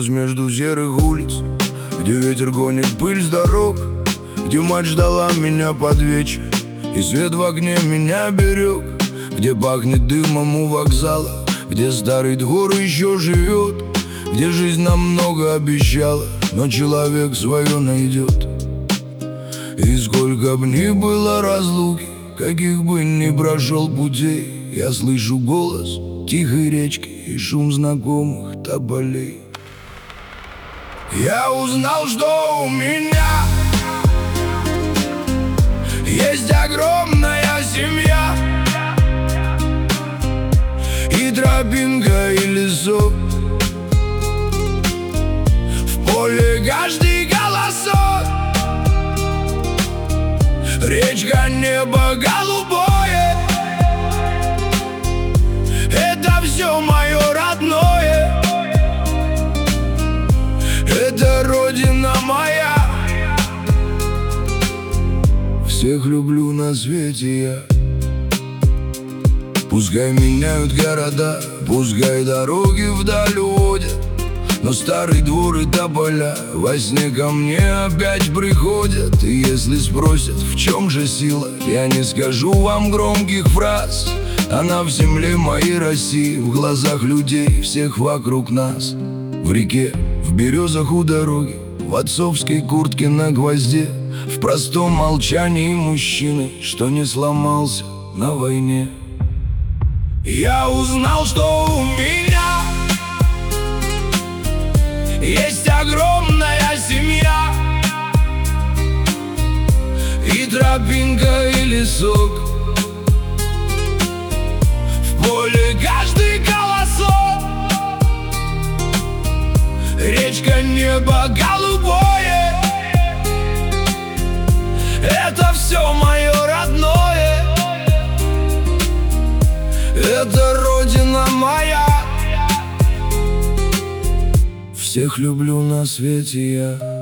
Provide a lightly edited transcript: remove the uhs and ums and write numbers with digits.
между серых улиц, где ветер гонит пыль с дорог, где мать ждала меня под вечер, и свет в огне меня берег, где пахнет дымом у вокзала, где старый двор еще живет, где жизнь нам много обещала, но человек свое найдет. И сколько б ни было разлуки, каких бы ни прошел путей, я слышу голос тихой речки и шум знакомых тополей. Я узнал, что у меня есть огромная семья, и тропинка, и лесок, в поле каждый голосок, речка, небо голубое. Это все мое родное, это родина моя. Всех люблю на свете я. Пускай меняют города, пускай дороги вдаль уводят, но старый двор и тополя во сне ко мне опять приходят. И если спросят, в чем же сила, я не скажу вам громких фраз. Она в земле моей России, в глазах людей, всех вокруг нас. В реке, в березах у дороги, в отцовской куртке на гвозде, в простом молчании мужчины, что не сломался на войне. Я узнал, что у меня есть огромная семья, и тропинка, и лесок, в поле каждый голосок, речка, небо голубое. Это все мое родное, это родина моя. Всех люблю на свете я.